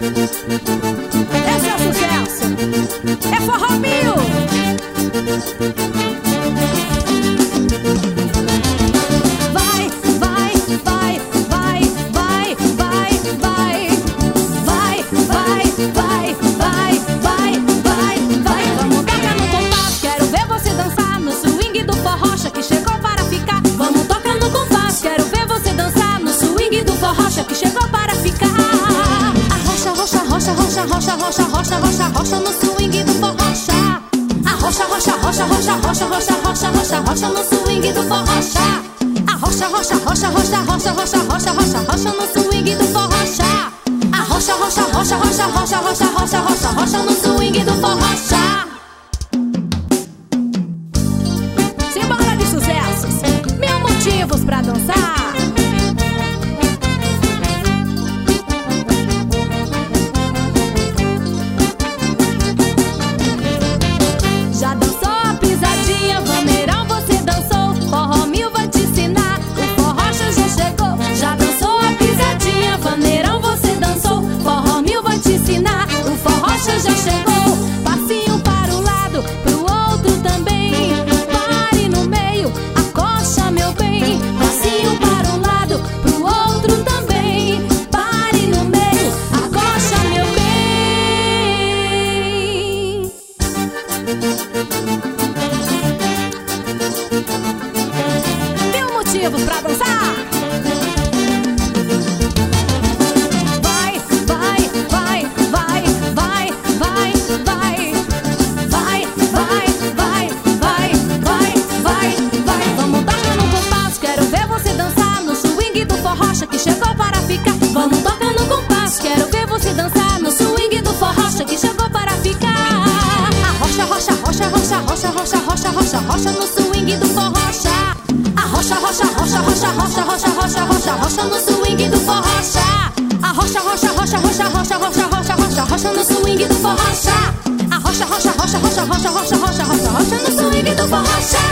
Esse é o sucesso, é Forró Mil. Vai, vai, vai, vai, vai, vai, vai. Vai, vai, vai, vai, vai, vai, vai. Vamos tocar no compasso, quero ver você dançar no swing do forrocha que chegou para ficar. Vamos tocar no compasso, quero ver você dançar no swing do forrocha que chegou para ficar. Arrocha, rocha, rocha, rocha, rocha, rocha, rocha, rocha, rocha no swing do forrocha. Arrocha, rocha, rocha, rocha, rocha, rocha, rocha, rocha, rocha no swing do forrocha. Arrocha, rocha, rocha, rocha, rocha, rocha, rocha, rocha, rocha no swing do forrocha. Arrocha, rocha, rocha, rocha, rocha, rocha, rocha, rocha, rocha no swing do forrocha. Simbora de sucessos, 1000 motivos pra dançar. Já dançou a pisadinha, vaneirão você dançou, Forró Mil vai te ensinar, o forrocha já chegou. Já dançou a pisadinha, vaneirão você dançou, Forró Mil vai te ensinar, o forrocha já chegou. Passinho para um lado, pro outro também, pare no meio, acocha meu bem. Passinho para um lado, pro outro também, pare no meio, acocha meu bem. 1000 motivos pra dançar. Vai, vai, vai, vai, vai, vai, vai. Vai, vai, vai, vai, vai, vai, vai. Vamos tocar no compasso, quero ver você dançar no swing do forrocha que chegou para ficar. Vamos tocar no compasso, quero ver você dançar no swing do forrocha que chegou para ficar. Arrocha, rocha, rocha, rocha, rocha, rocha, rocha, rocha, rocha no swing do forrocha. Arrocha, rocha, rocha, rocha, rocha, rocha, rocha, rocha, rocha no swing do forrocha. Arrocha, rocha, rocha, rocha, rocha, rocha, rocha, rocha, rocha no swing do forrocha. Arrocha, rocha, rocha, rocha, rocha, rocha, rocha, rocha, rocha no swing do forrocha.